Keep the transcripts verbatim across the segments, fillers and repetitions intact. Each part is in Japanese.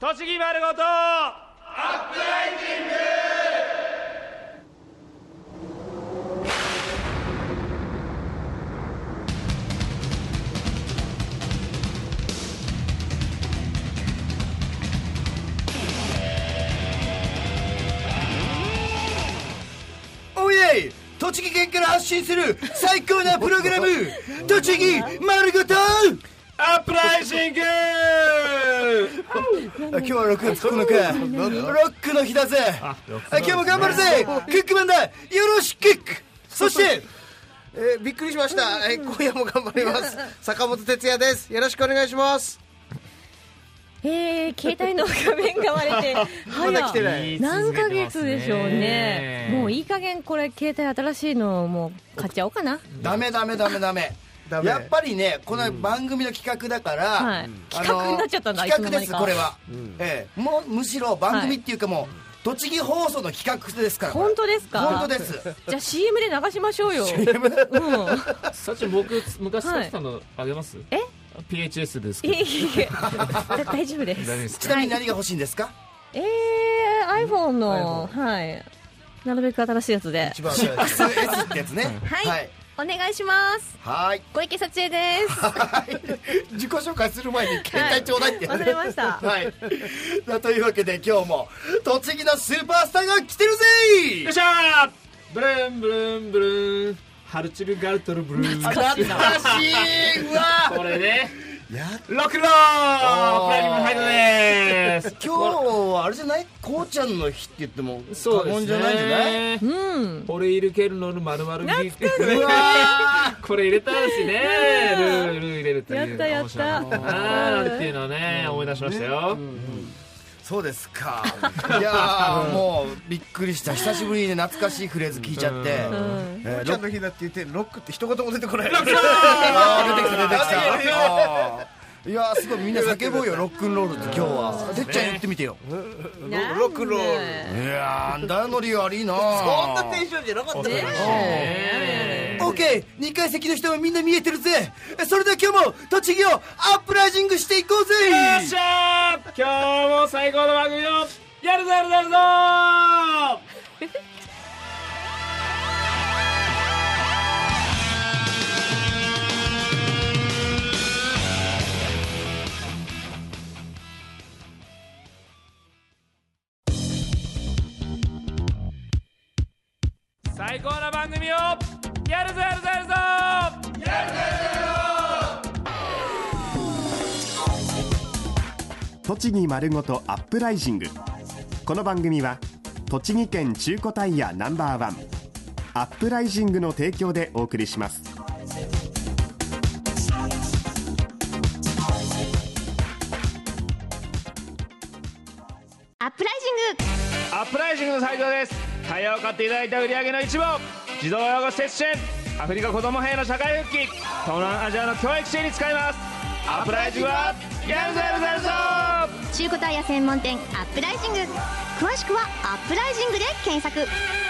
栃木丸ごとアップライジング。 おいえい、栃木県から発信する最高なプログラム栃木丸ごとアップライジング。 今日はろくがつここのか、ロックの日だぜ。今日も頑張るぜ、クックマンだ、よろしく。そしてえー、びっくりしました、えー、今夜も頑張ります坂本哲也です。よろしくお願いします。 えー、携帯の画面が割れてまだ来てない。 何ヶ月でしょうね。もういい加減これ携帯新しいのもう買っちゃおうかな。 ダメダメダメダメやっぱりね、この番組の企画だから、うんはい、 企画になっちゃったんだ。 企画ですこれは、うんええ、もうむしろ番組っていうかもう、はい、栃木放送の企画ですから。 本当ですか。 本当です。 じゃあ シーエム で流しましょうよ。シーエムうん、さっき僕昔使ってたのあげます、はい、え ピーエイチエス ですけど。いい大丈夫です。 ちなみに何が欲しいんですか。 えー、iPhone の、はい、なるべく新しいやつで一番新しい エス ってやつね。 はい、はい、お願いします。 はい、 小池幸恵です。 はい、自己紹介する前に携帯ちょうだいって、 はい、忘れました。 はい、というわけで今日も栃木のスーパースターが来てるぜ。 よっしゃー。ブルンブルンブルンハルチルガルトルブルー。 懐かしい。うわこれね、 やロックロープライムハイドです。 今日はあれじゃない、こうちゃんの日って言っても過言じゃないんじゃない。 うん、 これ入れけるのの丸々 ギフトこれ入れたんですね。ルール入れるというやったやったあーなんていうのをね思い出しましたよ。 そうですか。いやもうびっくりした。久しぶりに懐かしいフレーズ聞いちゃって、 こうちゃんの日だって言ってロックって一言も出てこない。 ロック出てきた出てきた。いやすごいみんな叫ぼうよロックンロールって今日は。てっちゃん言ってみてよ。 ロックンロール。 いやーだノリ悪いな。 そんなテンションじゃなかったね。 オーケー、にかい席の人はみんな見えてるぜ。それでは今日も栃木をアップライジングしていこうぜ。 よっしゃー。今日も最高の番組をやるぞやるぞやるぞ最高な番組をやるぞやるぞやるぞやるぞやるぞ。 栃木丸ごとアップライジング。この番組は栃木県中古タイヤナンバーワンアップライジングの提供でお送りします。 アップライジング。 アップライジングの斉藤です。タイヤを買っていただいた売上の一部を児童養護施設支援、アフリカ子ども兵の社会復帰、東南アジアの教育支援に使います。アップライジングはやるぞやるぞやるぞ。 中古タイヤ専門店アップライジング。詳しくはアップライジングで検索。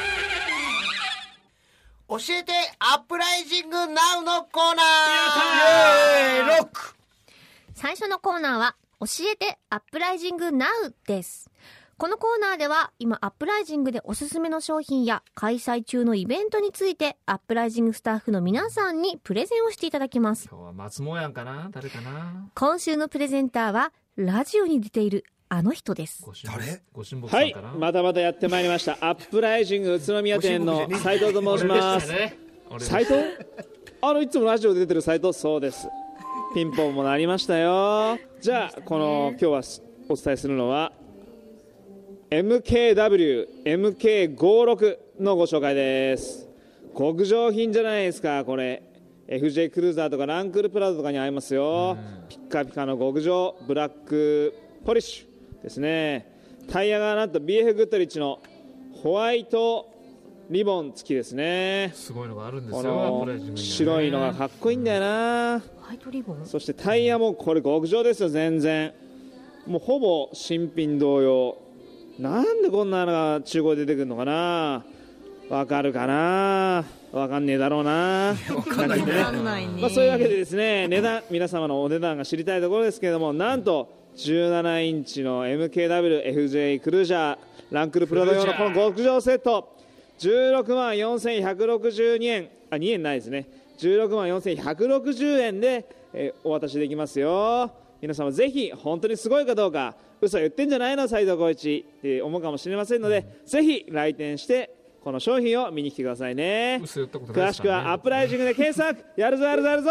教えてアップライジングナウのコーナー。 イエーイロック。 最初のコーナーは教えてアップライジングナウです。このコーナーでは今アップライジングでおすすめの商品や開催中のイベントについてアップライジングスタッフの皆さんにプレゼンをしていただきます。 今日は松もやんかな、誰かな。 今週のプレゼンターはラジオに出ているあの人です。 誰？ ご神木さんかな。 はい、またまたやってまいりましたアップライジング宇都宮店の斉藤と申します。斉藤？あのいつもラジオで出てる斉藤。そうです。ピンポンも鳴りましたよ。じゃあこの今日はお伝えするのはエムケーダブリューエムケーごじゅうろく のご紹介です。極上品じゃないですかこれ。 エフジェー クルーザーとかランクルプラザとかに合いますよ。ピッカピカの極上ブラックポリッシュですね。タイヤがなんと ビーエフ グッドリッチのホワイトリボン付きですね。 すごいのがあるんですよ。 この白いのがかっこいいんだよな。 ホワイトリボン。 そしてタイヤもこれ極上ですよ。全然もうほぼ新品同様。なんでこんなのが中古で出てくるのかな。わかるかな。わかんねえだろうな。 わかんないね。 まあそういうわけでですね、値段皆様のお値段が知りたいところですけれども、なんとじゅうななインチの エムケーダブリューエフジェー クルージャーランクルプラド用のこの極上セットじゅうろくまんよんせんひゃくろくじゅうにえん、あにえんないですね、じゅうろくまんよんせんひゃくろくじゅうえんで、えー、お渡しできますよ。皆様ぜひ本当にすごいかどうか、嘘言ってんじゃないの斉藤浩一って思うかもしれませんので、うん、ぜひ来店してこの商品を見に来てくださいね。 嘘言ったことないですからね。 詳しくはアップライジングで検索やるぞやるぞやるぞ。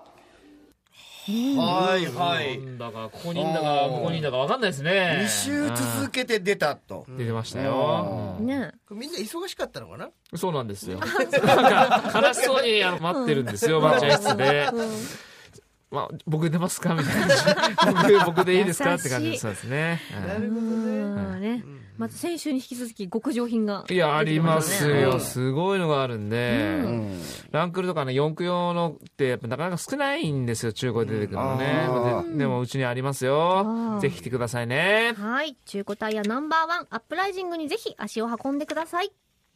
はいはい。 なんだかここにいんだかここにいんだか分かんないですね。 に週続けて出たと。 出てましたよ。 ね、 みんな忙しかったのかな。 そうなんですよ。なんか悲しそうにあの待ってるんですよ、待合室で。まあ、僕出ますかみたいな僕, 僕でいいですかって感じです。そうですね。 なるほどね。 ね、また先週に引き続き極上品が、 いやありますよ、すごいのがあるんで、うん、ランクルとかね四駆用のってやっぱなかなか少ないんですよ、中古で出てくるのね。で, でもうちにありますよ。ぜひ来てくださいね。 はい、中古タイヤナンバーワンアップライジングにぜひ足を運んでください。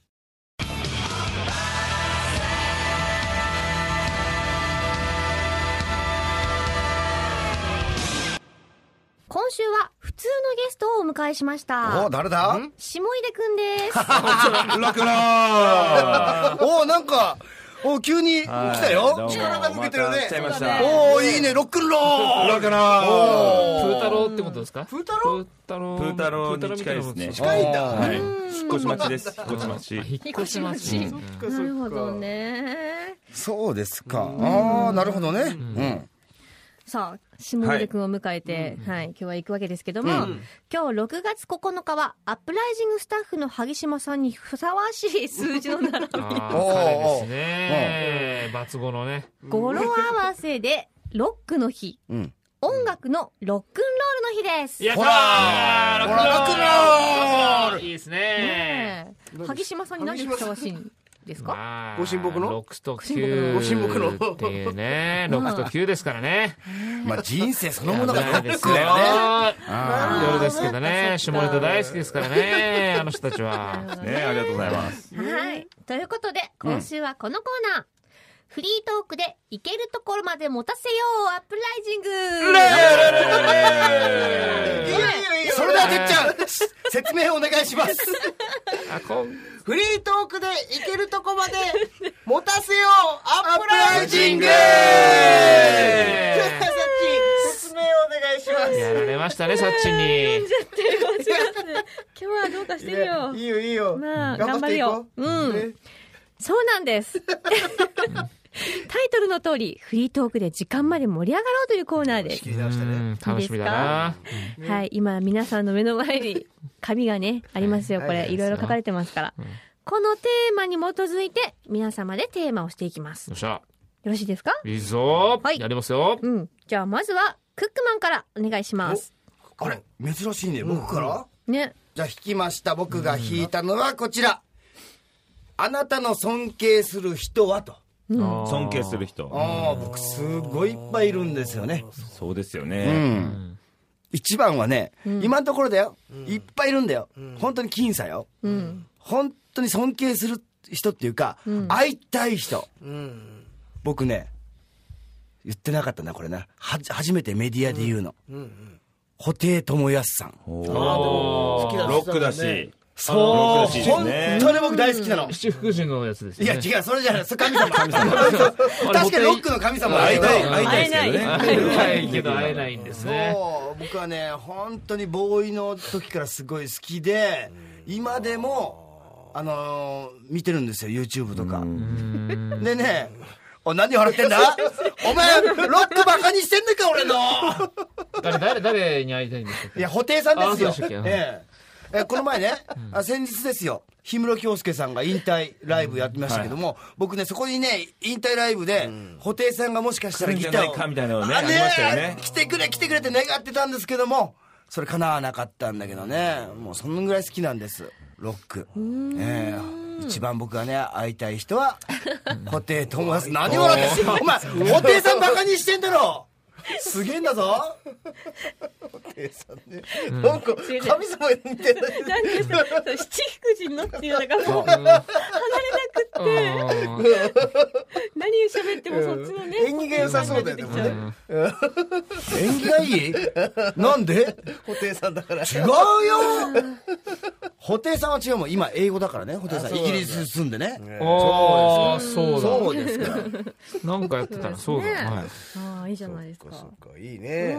今週は普通のゲストをお迎えしました。 お、誰だ？ 下出くんです。 ロックロー。お、なんか、お、急に来たよ。力が抜けてるね。お、いいね、ロックンロー。 ロックロー。 プータローってことですか？ プータロー？ プータロー。 プータローに近いですね。 近いんだ。 はい。引っ越し待ちです。引っ越し待ち。 引っ越し待ち。 なるほどね。 そうですか。ああ、なるほどね。うん。 さあ下出くんを迎えて、はい、はい、今日は行くわけですけども、うん、今日ろくがつここのかはアップライジングスタッフの萩島さんにふさわしい数字の並びです。 彼ですね。バツ語のね。 語呂合わせでロックの日、うん、音楽のロックンロールの日です。 やったー、ロックンロール。いいですね。 ねえ、萩島さんに何でふさわしいんですか？ まあ、 ご神木のろくときゅうご神木のっていうね、ろくときゅうですからね。 まあ人生そのものがロックですよ。 だよね。 夜ですけどね、下ネタ大好きですからね、あの人たちは。 ね、ありがとうございます。 はい、ということで今週はこのコーナー、うん、フリートークで行けるところまで持たせようアップライジング。 それではてっちゃん説明お願いします。 あ、こフリートークで行けるとこまで持たせようアップライジング。説明お願いします。 やられましたね、サッチに。 今日はどうかしてるよ。 いいよいいよ。 まあ頑張るよ。うん。そうなんです。タイトルの通りフリートークで時間まで盛り上がろうというコーナーです。 うん楽しみだな。 はい、今皆さんの目の前に紙がねありますよ。これいろいろ書かれてますから、このテーマに基づいて皆様でテーマをしていきます。 よっしゃ、よろしいですか？ いいぞ、 はい、 やりますよ。 うん、じゃあまずはクックマンからお願いします。 あれ珍しいね、僕から、 うん、ね。 じゃあ引きました。僕が引いたのはこちら、あなたの尊敬する人はと。 うん、尊敬する人、 ああ、僕すごいいっぱいいるんですよね。 そうですよね、 うん、一番はね、うん、今のところだよ、うん、いっぱいいるんだよ、うん、本当に僅差よ、うん、本当に尊敬する人っていうか、うん、会いたい人、うん、僕ね言ってなかったなこれな、は初めてメディアで言うの、うんうんうん、布袋寅泰さん。 お好きだ、ロックだし、 そう、本当に僕大好きなの。 七福神のやつですね。 いや違う、それじゃない、それ神様。神様。確かにロックの神様。 会いたい、会いたいですけどね。 会いたいけど会えないんですね。 そう、僕はね、本当にボーイの時からすごい好きで、今でもあの見てるんですよ、YouTube とか。でね、お、何笑ってんだお前ロックバカにしてんのか俺の。 誰誰誰に会いたいんですか？ いや、布袋さんですよ。ええ。えこの前ね、うん、先日ですよ、氷室京介さんが引退ライブやってましたけども、うんはい、僕ねそこにね引退ライブで、うん、布袋さんがもしかしたらギターをかみたいなのね、ありましたよね。 来てくれ来てくれって願ってたんですけども、それ叶わなかったんだけどね、もうそのぐらい好きなんですロック。えー、一番僕がね会いたい人は布袋寅泰。何笑ってんのお前、布袋さんバカにしてんだろ。 すげえんだぞ。 なんか神様に似てない。 なんかさ、七福神のっていうのがもう離れなくって何を喋ってもそっちのね縁起が良さそうだよね。 縁起がいい。なんで？ 布袋さんだから。 違うよ。布袋さんは違うもん。今英語だからね。布袋さんイギリス住んでね。 ああ、そうだ。 そうですか。 なんかやってたらそうだ。はい。 ああいいじゃないですか。 そっかいいね。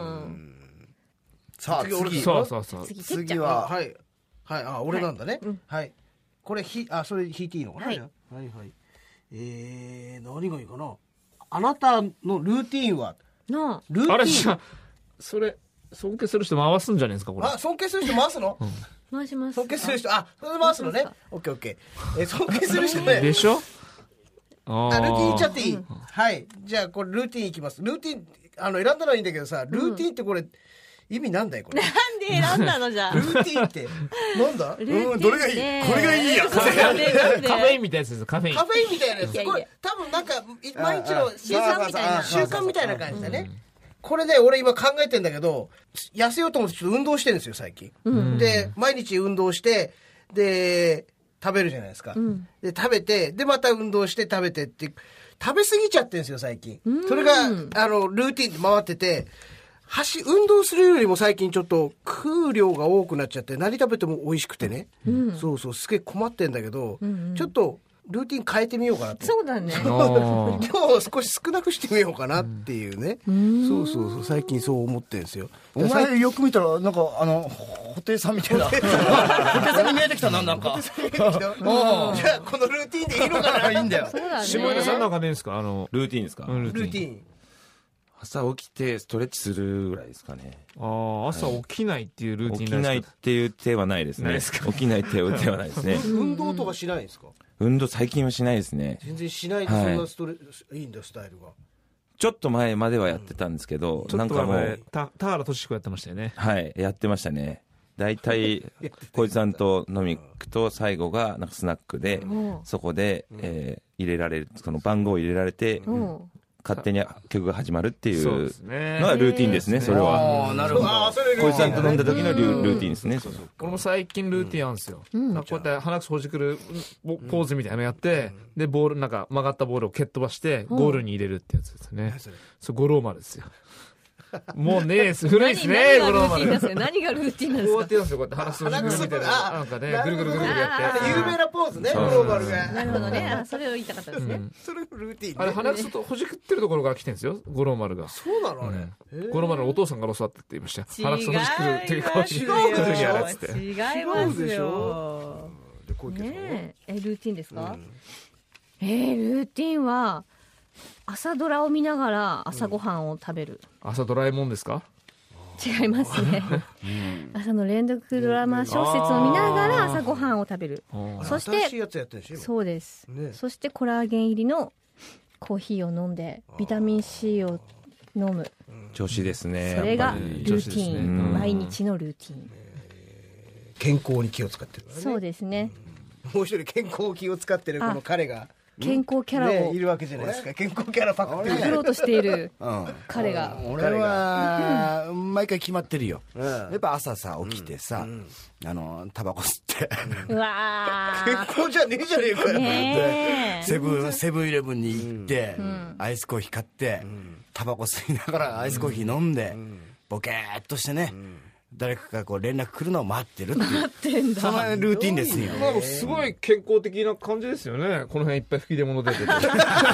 さあ次。 そうそうそう。 次ははいはいあ俺なんだね。はいこれひあそれ弾いていいのかな。はいはいえ何がいいかな。あなたのルーティンはなあルーティン。 あれじゃそれ尊敬する人回すんじゃないですかこれ。 あ尊敬する人回すの。 回します。 尊敬する人あそれ回すのね。オッケーオッケー。え尊敬する人ね。 でしょ。ああルーティンいっちゃっていい。はいじゃあこれルーティンいきます。ルーティンあの選んだのはいいんだけどさルーティンってこれ。意味なんだよこれ。 なんで選んだのじゃあ。 ルーティンってなんだ。 うんどれがいい。これがいいや。 カフェインみたいなやつです。カフェイン。 カフェインみたいなやつ。これ多分なんか毎日の習慣みたいな習慣みたいな感じだね。これね俺今考えてんだけど痩せようと思ってちょっと運動してるんですよ最近。で毎日運動してで食べるじゃないですか。で食べてでまた運動して食べてって食べ過ぎちゃってるんですよ最近。それがあのルーティンで回ってて。走運動するよりも最近ちょっと食う量が多くなっちゃって何食べても美味しくてね、うん、そうそうすげえ困ってんだけど、うんうん、ちょっとルーティン変えてみようかなと。 そうだね今日少し少なくしてみようかなっていうね、うん、そうそうそう最近そう思ってるんですよ。 お前よく見たらなんかあの布袋さんみたいな布袋さんに見えてきたななんか。 じゃあこのルーティンでいいのかな。 いいんだよ。 下根さんなんかねですかあのルーティンですか。 ルーティン朝起きてストレッチするぐらいですかね。 ああ朝起きないっていうルーティン。 起きないっていう手はないですね。起きないっていう手はないですね。 運動とかしないんですか。 運動最近はしないですね。 全然しないでそんなストレいいんだスタイルが。 ちょっと前まではやってたんですけど、なんかもう田原俊彦やってましたよね。 はいやってましたね。だいたい小井さんと飲み行くと最後がなんかスナックでそこでえ入れられるその番号を入れられて。勝手に曲が始まるっていうのがルーティンですね。それは。 なるほど。 小井さんと飲んだ時のルーティンですね。 これも最近ルーティンあるんですよ。こうやって鼻くそほじくるポーズみたいなのやって、でボールなんか曲がったボールを蹴っ飛ばしてゴールに入れるってやつですね。それ五郎丸ですよ。もうね古いですね。 何がルーティンですか。何がルーティンなんですか。 こうやってやるんですよ。こうやって鼻くそほじくるみたいななんかねぐるぐるぐるぐるやって。 有名なポーズねグローバルが。 なるほどね。それを言いたかったですね。 それルーティン。 あれ鼻くそとほじくってるところから来てるんですよ。五郎丸が。 そうなのね。 五郎丸のお父さんから教わったって言いました。鼻くそほじくるっていう顔に違やらつって。 いますよ。ねえルーティンですか。えールーティンは朝ドラを見ながら朝ごはんを食べる。 朝ドラえもんですか。 違いますね、うん、朝の連続ドラマ小説を見ながら朝ごはんを食べる。そしてそうです、ね、そしてコラーゲン入りのコーヒーを飲んでビタミン C を飲む。 調子ですね。 それがルーティーン、ね、毎日のルーティーン。 健康に気を使ってる、ね、 そうですね。 もう一人健康に気を使ってるこの彼が健康キャラを、 ね、いるわけじゃないですか。健康キャラパクって作ろうとしている彼が、 うん、俺は毎回決まってるよ、うん、やっぱ朝さ起きてさ、うん、あのタバコ吸ってうわ健康じゃねえじゃねえかよ、 ね、 セブンセブンイレブンに行って、うん、アイスコーヒー買って、うん、タバコ吸いながらアイスコーヒー飲んで、うん、ボケーっとしてね、うん誰かがこう連絡来るのを待ってるっていう待ってんだそのルーティンですよ。 まあ、すごい健康的な感じですよね。この辺いっぱい吹き出物出てて、ね、 健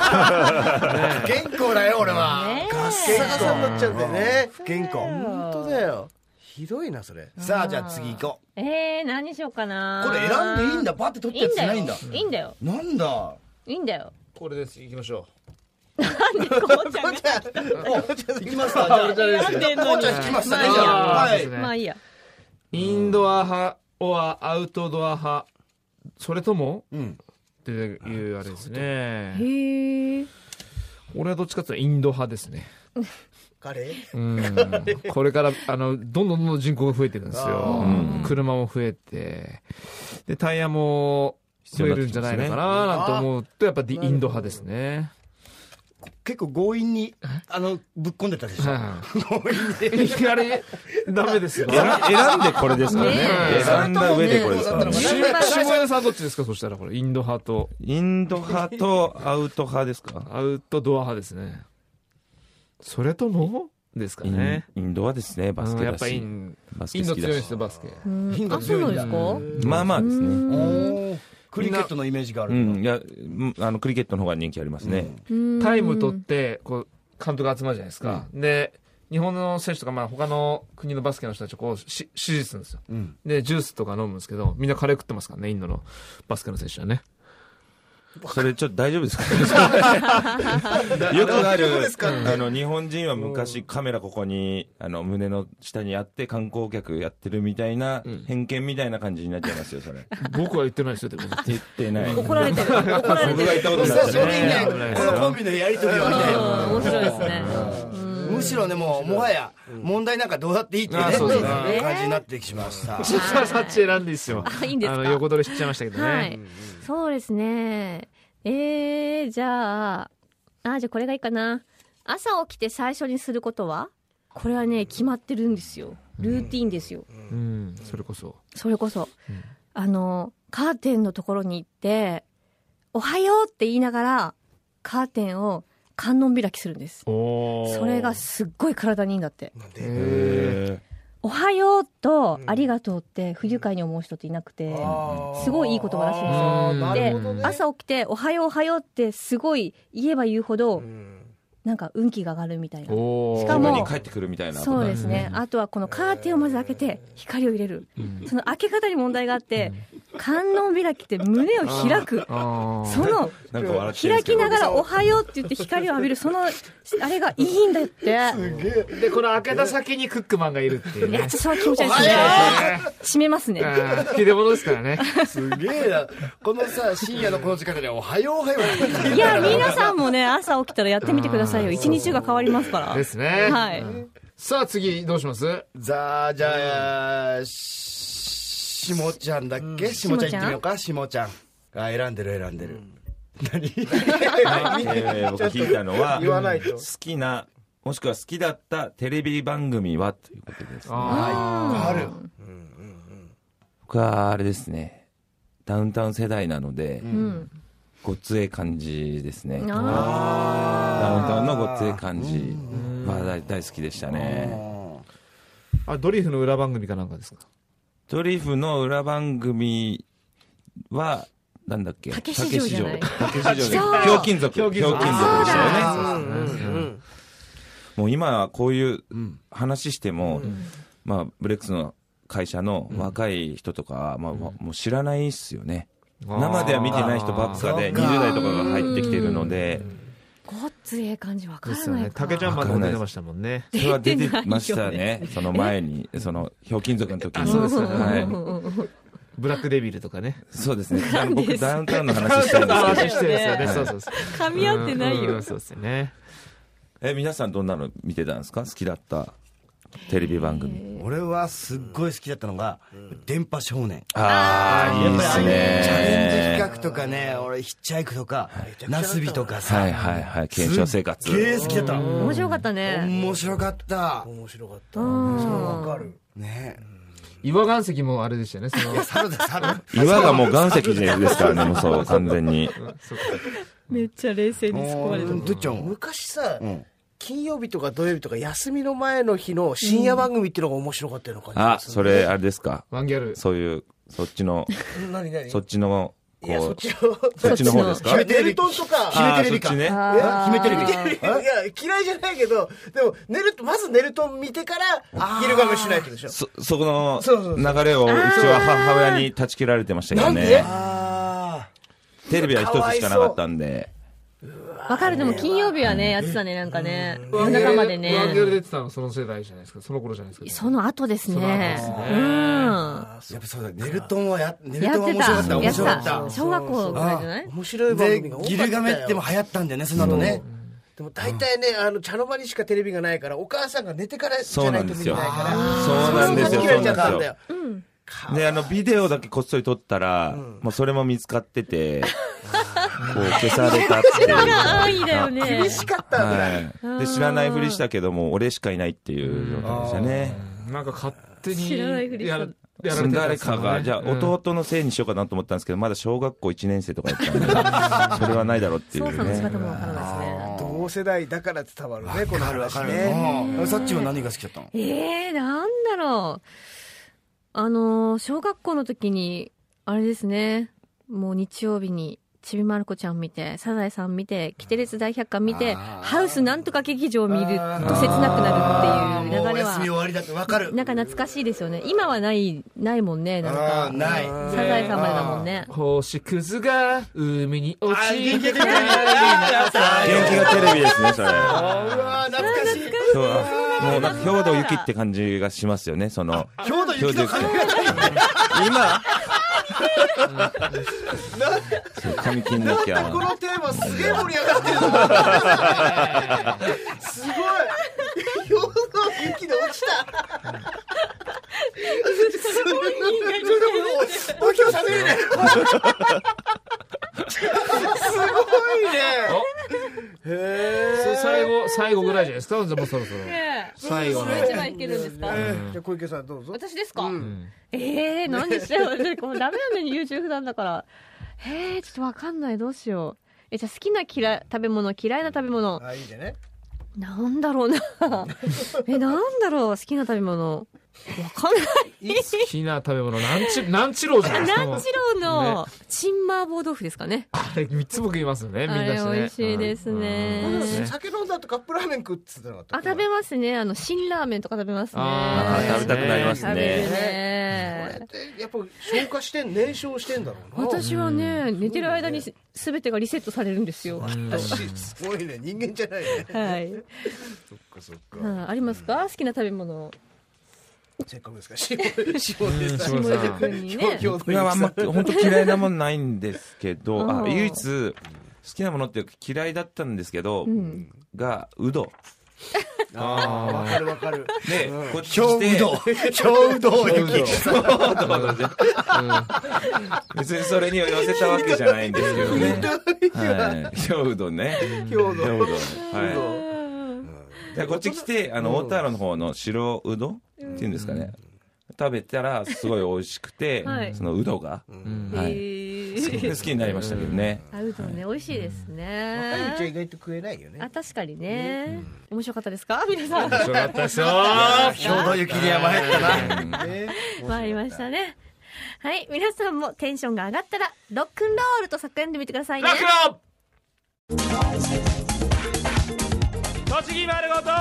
康だよ俺は、ね、ガッサガサになっちゃうんだよね。不健康本当だよ。ひどいなそれ。 さあじゃあ次行こう。 えー、何しようかな。 これ選んでいいんだ。バッて取ったやつないんだ。 いいんだよ。 なんだいいんだよ。 これです行きましょう。 なんでこうちゃんが行きますか。じゃあ選んでんのに行きますね。 はいまあいいや。 インドア派はアウトドア派それとも、うん、っていうあれですね。 へえ。 俺はどっちかっていうとインド派ですね。 彼？ うん。これからあのどんどんどんどん人口が増えてるんですよ。うん、車も増えてでタイヤも増えるんじゃないのかななんて思うとやっぱりインド派ですね。 結構強引にあのぶっ込んでたでしょ。強引にいきなりダメですよ。 選選んでこれですからね。選んだ上でこれですからね。 下山さんどっちですか？そしたらこれインド派とインド派とアウト派ですか？ アウトドア派ですね。それともですかね。 インドはですね、バスケだし。 やっぱインバスケインド好きだし。 強いですよ、バスケ。 インドあ、そうなんですか？ まあまあですね。 クリケットのイメージがある。 うん、いや、あのクリケットの方が人気ありますね。 タイム取ってこう監督集まるじゃないですか。で、日本の選手とかまあ他の国のバスケの人たちをこうし指示するんですよ。で、ジュースとか飲むんですけど、みんなカレー食ってますからね、インドのバスケの選手はね。 それちょっと大丈夫ですか？よくあるあの日本人は昔カメラここにあの胸の下にあって観光客やってるみたいな偏見みたいな感じになっちゃいますよ。それ僕は言ってないですよ。でも言ってない。 怒られてる。怒られてる。 僕が言ったことになっちゃう。 それいいね。このコンビのやりとりを見たい。 面白いですね。 むしろね、もうもはや問題なんかどうだっていいってね感じになってきました。 ちょっとさっち選んでいいですよ。 あ、いいんですか？ あの横取りしちゃいましたけどね。 はい。そうですね。えー、じゃあ、あ、じゃあこれがいいかな。朝起きて最初にすることは？これはね、決まってるんですよ。ルーティーンですよ。 うん、それこそ。 それこそ。うん、あの、カーテンのところに行って、おはようって言いながら、カーテンを観音開きするんです。それがすっごい体にいいんだって。 へー。 おはようとありがとうって不愉快に思う人っていなくて、すごいいい言葉らしいんですよ。で、朝起きておはようおはようってすごい言えば言うほど、なんか運気が上がるみたいな。しかもに帰ってくるみたいな。 そうですね。あとはこのカーテンをまず開けて光を入れる。その開け方に問題があって、観音開きって胸を開く。その開きながらおはようって言って光を浴びる、そのあれがいいんだって。 で、この開けた先にクックマンがいるっていうね。 いや、それは気持ち悪いですね。閉めますね。 切れ物ですからね。 すげえな。このさ、深夜のこの時間でおはようおはよう。 いや、皆さんもね、朝起きたらやってみてくださいよ。一日が変わりますから。 ですね。 はい。 さあ次どうします？ ざあ、じゃあ、しもちゃんだっけ？しもちゃん行ってみようか。しもちゃん。あ、選んでる選んでる。何？ えー、僕聞いたのは好きなもしくは好きだったテレビ番組はということですね。 あある。 僕はあれですね。ダウンタウン世代なので、うん、ごっつええ感じですね。ダウンタウンのごっつええ感じは大, 大好きでしたね。 あ、ドリフの裏番組かなんかですか？ ドリフの裏番組はなんだっけ？ 竹市場じゃない？ 竹市場でひょうきん族ひょうきん族でしたよね。もう今こういう話しても、うん、まあブレックスの会社の若い人とかは、まあ、もう知らないっすよね。生では見てない人ばっかでにじゅう代とかが入ってきてるので、 ごっつええ感じわからないか。 竹ちゃんまでも出てましたもんね。 それは出てましたね。その前にそのひょうきん族の時に。そうですね。はい。 ブラックデビルとかね。 そうですね。あの僕ダウンタウンの話してるんですけど。 話してるんですよね。そうそうそう。 噛み合ってないよ。 そうですね。 え、皆さんどんなの見てたんですか？好きだったテレビ番組。 俺はすっごい好きだったのが、うん、電波少年。 ああ、いいですね。 チャレンジ企画とかね、俺ヒッチハイクとか、ナスビとかさ。 はいはいはい。検証生活。 すっげえ好きだった。 面白かったね。 面白かった。 面白かった。そうわかる。 ね。 岩岩石もあれでしたよね。その猿だ猿。 岩がもう岩石ですからね、もうそう完全に。 めっちゃ冷静に突っ込まれた。 どっちゃん。 昔さ。金曜日とか土曜日とか休みの前の日の深夜番組っていうのが面白かったような感じです、ね、あ、それあれですか。 ワンギャル。 そういうそっちの何何そっちのこういやそっちのそっちの方ですか。 ネルトンとか姫テレビか。 ね。 姫テレビ。 いや嫌いじゃないけどでもネルまずネルトン見てからギルガメしないとでしょ。 そそこの流れをうちは母親に断ち切られてましたけどね。 なんで？テレビは一つしかなかったんで。 わかる。でも金曜日はね、やってたね、なんかね。夜中までね。 ワンギャル出てたのその世代じゃないですか。その頃じゃないですか。 その後ですね。うん。 やっぱそうだ、ネルトンはや、ネルトンは面白かった。面白かった。 小学校ぐらいじゃない？ 面白い番組が多かったよ。 ギルガメっても流行ったんだよね、その後ね。 でも大体ね、あの、茶の間にしかテレビがないから、お母さんが寝てからじゃないと見れないから。 そうなんですよ。そうなんですよ。 うん。 で、あの、ビデオだけこっそり撮ったら、もうそれも見つかってて、 こう消されたっていうそれが安易だよね。 厳しかったんだ、 はい、で知らないふりしたけども俺しかいないっていう状態でしたね。 なんか勝手に知らないふりしたやらやられてたん誰ですよねかがじゃあ弟のせいにしようかなと思ったんですけど、まだ小学校いちねん生とかだったんでそれはないだろうっていう操作の仕ね。 方もわからないですね。 同世代だから伝わるね、この話わかるね。 うんさっちは何が好きだったの？ えー、なんだろう。あのー、小学校の時に、あれですね、もう日曜日に、ちびまる子ちゃん見て、サザエさん見て、キテレツ大百科見て、ハウスなんとか劇場見ると切なくなるっていう流れは、 もうお休み終わりだってわかる。 なんか懐かしいですよね。今はない、ないもんね、なんか。 あーない。 サザエさんまでだもんね。 星屑が海に落ち元気てがテレビ元気がテレビですねそれ。 うわー懐かしい。 今日はもうなんか兵道雪って感じがしますよね。その兵道雪の髪型今そう髪切んなきゃ。 このテーマすげえ盛り上がってるすごい氷の雪で落ちたすごい今日喋れないすごいねへそう最後最後ぐらいじゃないですか。もうそろそろ最後の一番いけるんですか？ えじゃあ小池さんどうぞ。 私ですか？えー、なんでしょう。私こうダメなんだよ、優柔不断だから。えー、ちょっとわかんない、どうしよう。え、じゃあ好きな嫌い食べ物、嫌いな食べ物。 あいいじゃね。 なんだろうな。え、なんだろう、好きな食べ物。わかんない。 好きな食べ物なんちなんちろうじゃないですか。もう南次郎のチンマーボー豆腐ですかね。 あれ三つ僕言いますよね。みんなあれしてね。 美味しいですね。 うんうんでも酒飲んだ後カップラーメン食ってなかったあ、食べますね。あの辛ラーメンとか食べますね。 あー食べたくなりますね食べるこれね。 ってやっぱ消化してん燃焼してんだろうな。 私はね、寝てる間にすべてがリセットされるんですよ。 すごいね、人間じゃないね。 はい。 そっかそっか。 うんありますか？好きな食べ物。 せっかくですから、下出下出さん。 下出さん君にね。 いやあんま本当嫌いなもんないんですけど、 うんあ唯一好きなものっていうか嫌いだったんですけど、 んがうど。 ああ、わかるわかる。 で、こっち超来てうどん超うどん雪別にそれに寄せたわけじゃないんですけどね。はい。京うどんね。 京うどん京うどん。はい。でこっち来て、あの、大田原の方の白うどんっていうんですかね。食べたらすごい美味しくて、 はいそのうどが、 うんはい。 えー好き好きになりましたけどね。 あうどんね、美味しいです若いうちはね。 意外と食えないよねあ、。確かにね。面白かったですか皆さん。 面白かったですよ。 兵道雪には参ったな。 ね参りましたね。はい。皆さんもテンションが上がったら、ロックンロールと叫んでみてくださいね。 ラクロ栃木丸ごと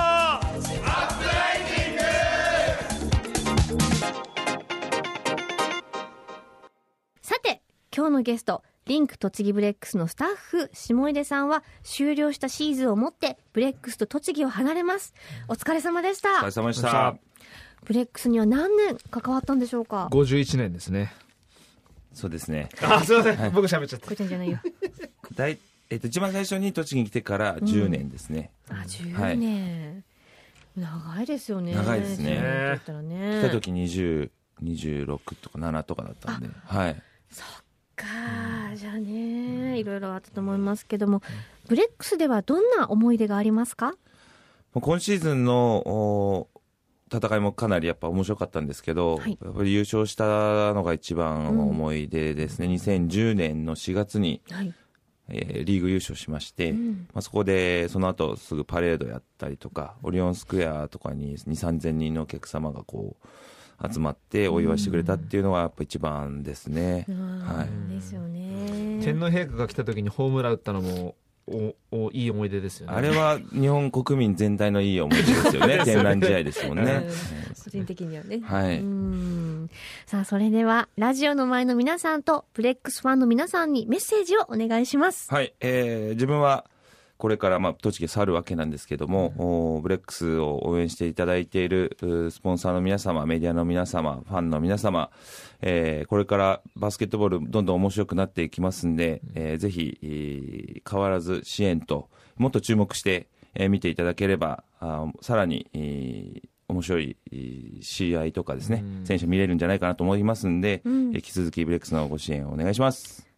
さて、今日のゲスト、リンク栃木ブレックスのスタッフ、下出さんは、終了したシーズンをもって、ブレックスと栃木を離れます。お疲れ様でしお疲れた。 様でした。 ブレックスには何年関わったんでしょうか？ ごじゅういちねんですね。 そうですね。 あ、すいません。僕喋っちゃった。 こいちゃんじゃないよ。 だいえっと、一番最初に栃木に来てからじゅうねんですね。 あ、じゅうねん。長いですよね。 長いですねじゅうねんだったらね。 来た時にじゅう、にじゅうろくとかななとかだったんで。はい。 そっか、じゃあね、いろいろあったと思いますけども、ブレックスではどんな思い出がありますか？ 今シーズンのお戦いもかなりやっぱ面白かったんですけど、 はいやっぱり優勝したのが一番思い出ですね。にせんじゅうねんのしがつに、 はい。 えーリーグ優勝しまして、 んまあ、そこでその後すぐパレードやったりとか、オリオンスクエアとかににせんさんぜんにんのお客様がこう集まってお祝いしてくれたっていうのがやっぱ一番ですね。はうんですよね。 天皇陛下が来た時にホームラン打ったのもおおいい思い出ですよね。 あれは日本国民全体のいい思い出ですよね。天覧試合ですもんね。 うん個人的にはね。 はいうんさあ、それでは、ラジオの前の皆さんと、ブレックスファンの皆さんにメッセージをお願いします。 はい、えー自分はこれからまあ栃木へ去るわけなんですけども、おブレックスを応援していただいているうスポンサーの皆様、メディアの皆様、ファンの皆様、えーこれからバスケットボールどんどん面白くなっていきますんで、えーぜひ、えー変わらず支援ともっと注目して、えー見ていただければ、あさらに、えー面白いえー試合とかですね、選手見れるんじゃないかなと思いますんで、 うん引き続きブレックスのご支援をお願いします。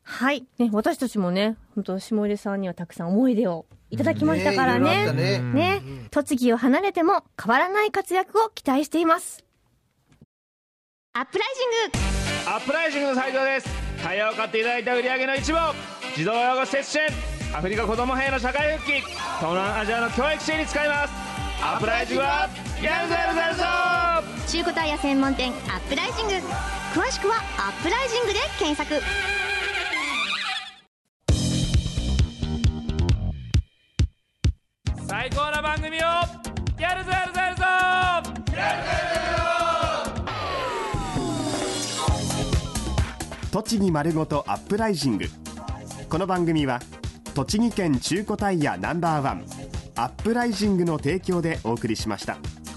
はい、ね、私たちもね、本当下出さんにはたくさん思い出をいただきましたからね。 うん、ね, ね, ね、うん、栃木を離れても変わらない活躍を期待しています。 アップライジングアップライジングの斉藤です。タイヤを買っていただいた売上の一部を児童養護施設支援、アフリカ子ども兵の社会復帰、東南アジアの教育支援に使います。アップライジングはやるぞやるぞやるぞ。 中古タイヤ専門店アップライジング、詳しくはアップライジングで検索。 最高な番組をやるぞやるぞやるぞやるぞやるぞ。 栃木丸ごとアップライジング。この番組は栃木県中古タイヤナンバーワンアップライジングの提供でお送りしました。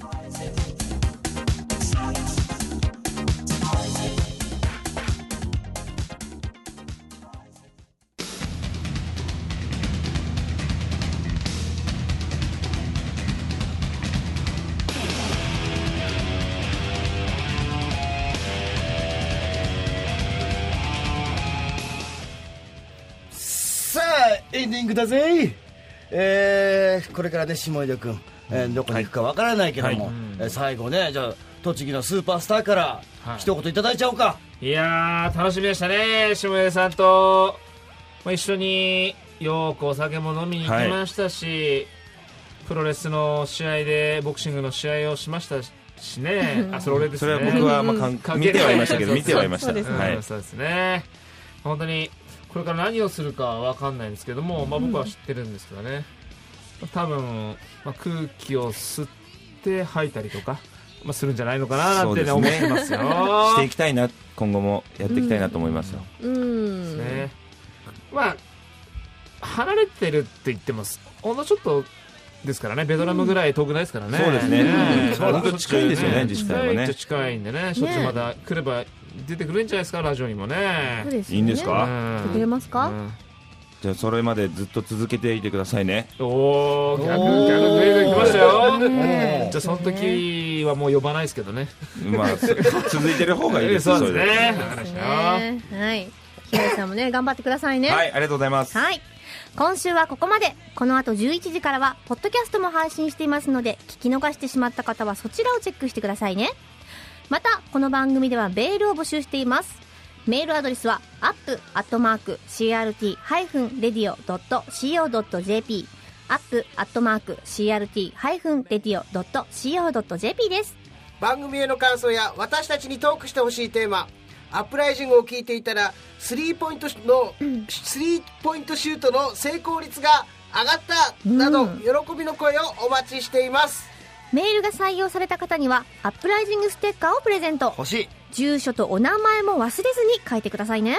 エンディングだぜ。えー、これからね下出君、えー、どこに行くかわからないけども、はい、えー、最後ね、じゃあ栃木のスーパースターから一言いただいちゃおうか。はい、いやー楽しみでしたね。下出さんと、まあ、一緒によくお酒も飲みに行きましたし、はい、プロレスの試合でボクシングの試合をしましたしね。あ、それ俺ですね。 それは僕は、まあ、見てはいましたけど見てはいました。 そうですね、はい、そうですね。本当にこれから何をするかは分かんないんですけども、まあ、僕は知ってるんですけどね、多分、まあ、空気を吸って吐いたりとか、まあ、するんじゃないのかななんて、ね、思ってますよ。 していきたいな、今後もやっていきたいなと思いますよ。 うん、うんね、まあ離れてるって言ってますほんのちょっとですからね、ベトナムぐらい遠くないですからね。 そうですね、本当に近いんですよね、自治体はね。 近いんでね、しょっちゅうまた来れば出てくれるんじゃないですか、ラジオにもね。 そうですね、 いいんですか、 来てくれますか、 うん、じゃあそれまでずっと続けていてくださいね。 おー、逆逆クイズ来ましたよ。じゃあその時はもう呼ばないですけどね。 まあ続いてる方がいいです。 そうですね。 そうですね。はい。ひろさんもね頑張ってくださいね。 はい、ありがとうございます。 はい。今週はここまで。この後じゅういちじからはポッドキャストも配信していますので、聞き逃してしまった方はそちらをチェックしてくださいね。またこの番組ではメールを募集しています。メールアドレスは アップ アットマーク シーアールティー ハイフン レディオ ドット シーオー ドット ジェーピー アップ アットマーク シーアールティー ハイフン レディオ ドット シーオー ドット ジェーピー です。 番組への感想や私たちにトークしてほしいテーマ、アップライジングを聞いていたらスリーポイントの、うん、スリーポイントシュートの成功率が上がったなど、うん、喜びの声をお待ちしています。 メールが採用された方にはアップライジングステッカーをプレゼント。 欲しい。 住所とお名前も忘れずに書いてくださいね。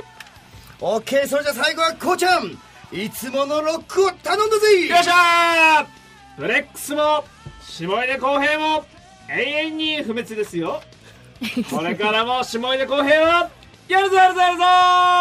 OK、 それじゃ最後はこうちゃん、いつものロックを頼んだぜ。 よっしゃー。フレックスも下出公平も永遠に不滅ですよ。これからも下出公平はやるぞやるぞやるぞー。